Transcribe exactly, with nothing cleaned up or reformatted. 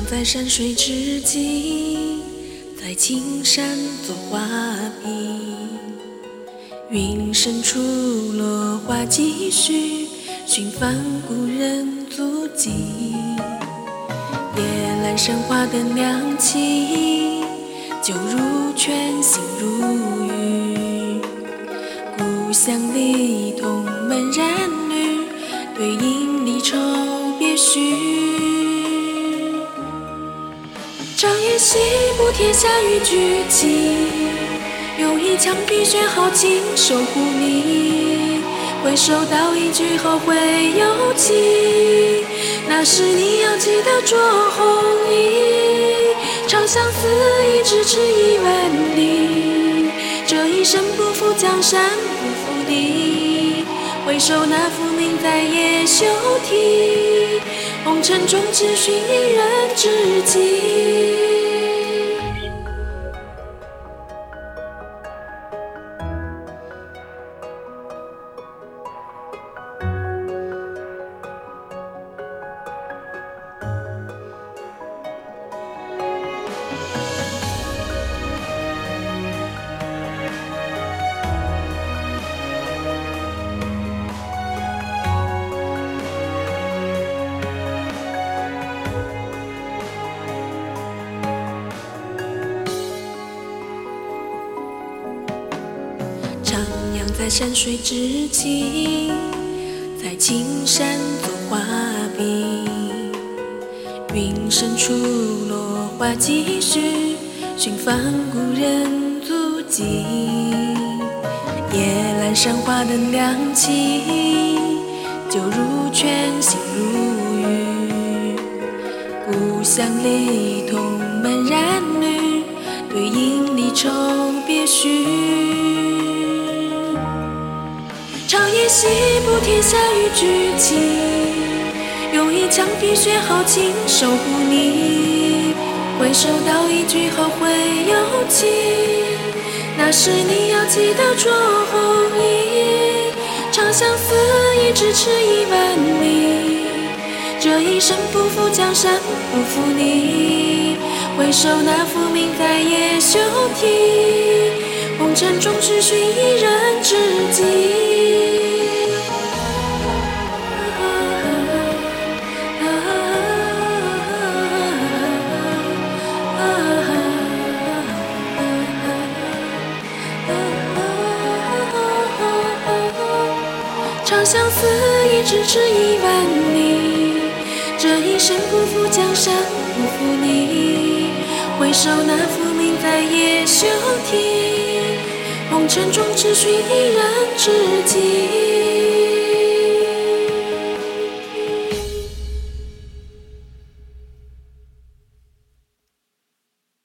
在山水之际，在青山作画笔。云深处落花几许，寻访故人足迹。夜阑珊花灯亮起，酒入泉，心如雨。故乡里同门染绿，对影离愁别绪。长夜西部天下雨俱寂，用一腔碧血豪情守护你。回首道一句后会有期，那时你要记得着红衣。长相思一直痴一万里，这一生不负江山不负你。回首那浮名在夜休啼，红尘中只寻一人知己。在山水之际，在青山作画笔。云深处落花几许，寻访故人足迹。夜阑珊花灯亮起，酒入泉，心如雨。故乡里同门染绿，对影离愁别绪。长夜西部天下雨俱寂，用一腔碧血豪情守护你。回首道一句后会有期，那时你要记得着红衣。长相思一直痴一万里，这一生不负江山不负你。回首那浮名在夜休啼，红尘中只寻一人知己。长相思一直痴一万里，这一生不负江山不负你。回首那浮名在夜休啼，红尘中只寻一人知己。